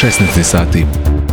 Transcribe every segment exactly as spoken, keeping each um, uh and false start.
šesnaest sati.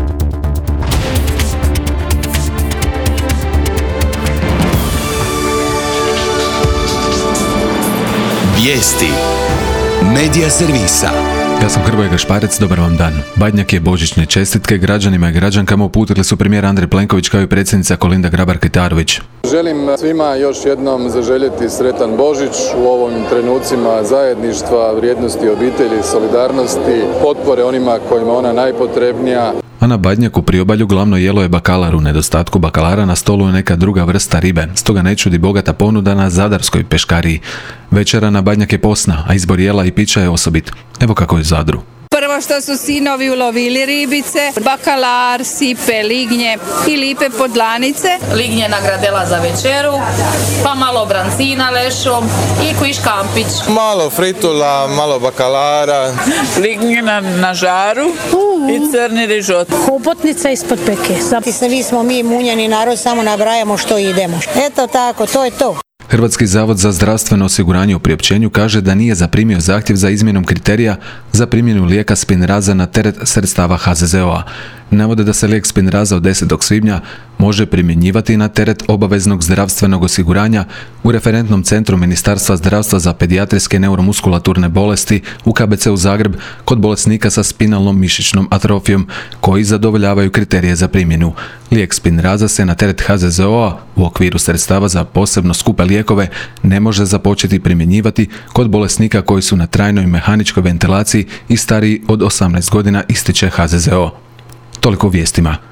Vijesti Medija servisa. Ja sam Hrvoje Gašparec, dobar vam dan. Badnjak je božićne čestitke građanima i građankama uputili su premijer Andrej Plenković kao i predsjednica Kolinda Grabar-Kitarović. Želim svima još jednom zaželjeti sretan Božić u ovim trenucima zajedništva, vrijednosti obitelji, solidarnosti, potpore onima kojima ona najpotrebnija. A na Badnjaku priobalju glavno jelo je bakalar. U nedostatku bakalara na stolu je neka druga vrsta ribe, stoga ne čudi bogata ponuda na zadarskoj peškariji. Večera na Badnjak je posna, a izbor jela i pića je osobit. Evo kako je u Zadru. Prvo što su sinovi ulovili ribice, bakalar, sipe, lignje i lipe podlanice. Lignje nagradela za večeru, pa malo brancina lešom i kuj škampić. Malo fritula, malo bakalara. Lignje na, na žaru uh-huh. i crni rižot. Hobotnica ispod peke. Svi smo mi munjeni narod, samo nabrajamo što idemo. Eto tako, to je to. Hrvatski zavod za zdravstveno osiguranje u priopćenju kaže da nije zaprimio zahtjev za izmjenom kriterija za primjenu lijeka Spinraza na teret sredstava H Z Z O-a. Navode da se lijek Spinraza od desetog svibnja može primjenjivati na teret obaveznog zdravstvenog osiguranja u referentnom centru Ministarstva zdravstva za pedijatrijske neuromuskulaturne bolesti u K B C u Zagreb kod bolesnika sa spinalnom mišićnom atrofijom koji zadovoljavaju kriterije za primjenu. Lijek Spinraza se na teret H Z Z O-a u okviru sredstava za posebno skupe lijekove ne može započeti primjenjivati kod bolesnika koji su na trajnoj mehaničkoj ventilaciji i stariji od osamnaest godina, ističe H Z Z O. Toliko o vijestima.